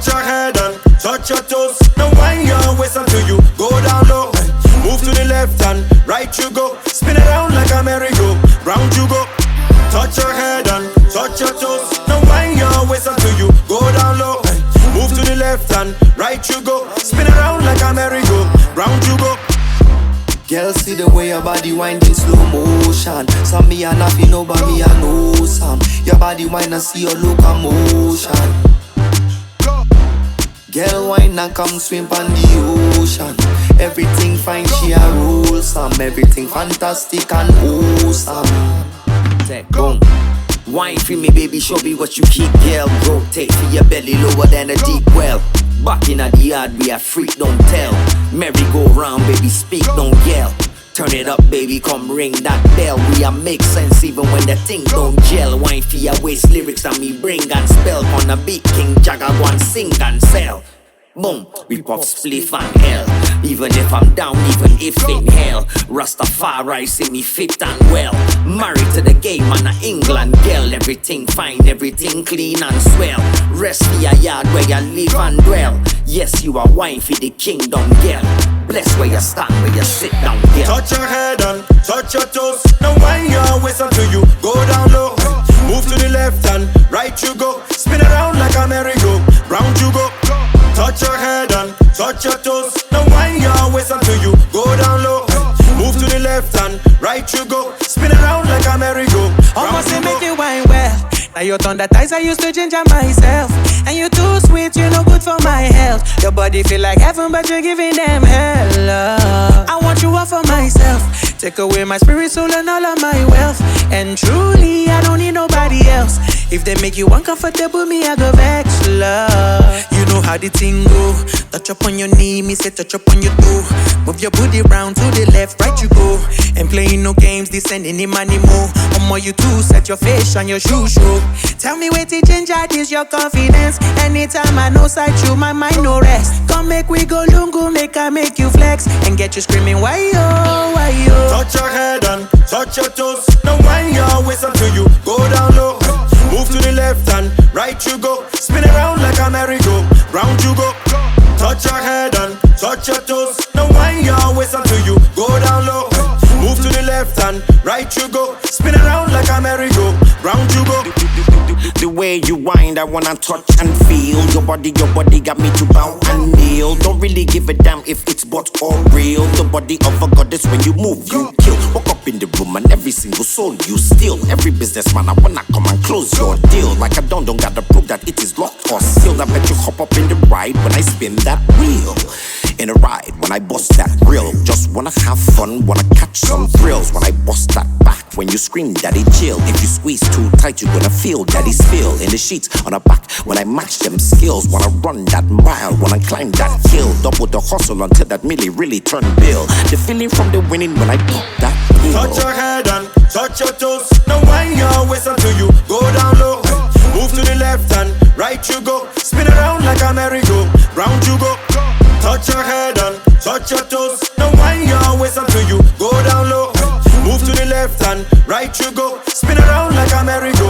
Touch your head and touch your toes. Now wind your waist until you go down low. Move to the left and right you go. Spin around like a merry-go, round you go. Touch your head and touch your toes. Now wind your waist until you go down low. Move to the left and right you go. Spin around like a merry-go, round you go. Girl, see the way your body wind in slow motion. Some me a nappy, no but me a know some. Your body wind and see your locomotion. Girl, wine and come swim on the ocean. Everything fine, she a roll some. Everything fantastic and awesome. Boom. Wine for me, baby, show me what you keep, girl. Rotate for your belly lower than a deep well. Back in the yard, we a freak, don't tell. Merry go round, baby, speak, don't yell. Turn it up, baby, come ring that bell. We a make sense even when the thing don't gel. Wine for your waist, lyrics and me bring and spell. On a beat, King Jagger go and sing and sell. Boom, we pop spliff and hell. Even if I'm down, even if in hell. Rastafari see me fit and well. Married to the game and a England girl. Everything fine, everything clean and swell. Rest for your yard where you live and dwell. Yes, you are wine for the kingdom girl. Bless where you stand, where you sit down girl. Touch your head and touch your toes. Now wind your waist until you go down low. Move to the left and right you go. Spin around like a merry-go, round you go. Touch your head and touch your toes. Now wind your waist until you go down low. Move to the left and right you go. Spin around like a merry-go. Almost say make you wine well. Now you turn the ties I used to ginger myself. And you too sweet, you no good for my health. Your body feel like heaven, but you're giving them hell. I want you all for myself. Take away my spirit, soul, and all of my wealth. And truly, I don't need nobody else. If they make you uncomfortable, me, I go vex, love. You know how the thing go. Touch up on your knee, me say touch up on your toe. Move your booty round to the left, right you go. And playing no games, descending in money more. More you too, set your face on your shoe show. Tell me where to change out is your confidence. Anytime I know sight you, my mind no rest. Come make we go lungu, make I make you flex. And get you screaming, why yo, why yo. Touch your head and touch your toes. Now wind your waist until you go down low. Move to the left and right you go. Spin around like a merry-go, round you go. Touch your head and touch your toes. Now wind your waist until you go down low. Move to the left and right you go. Spin around like a merry-go, round you go. The way you wind, I wanna touch and feel. Your body got me to bow and kneel. Don't really give a damn if it's bought or real. The body of a goddess, when you move, you kill. Walk up in the room and every single soul you steal. Every businessman, I wanna come and close your deal. Like I don't gotta prove that it is locked or sealed. I bet you hop up in the ride when I spin that wheel. In a ride, when I bust that grill. Just wanna have fun, wanna catch some thrills. When I bust that back, when you scream daddy chill. If you squeeze too tight, you're gonna feel daddy's feel. In the sheets, on the back, when I match them skills. Wanna run that mile, wanna climb that hill. Double the hustle until that milli really turn bill. The feeling from the winning when I pop that pill. Touch your head and touch your toes. Now wind your waist until you go down low. Move to the left and right you go. Spin around like a merry-go, round you go. Touch your head and touch your toes. Now wind your waist until you go down low. Move to the left and right you go. Spin around like a merry-go.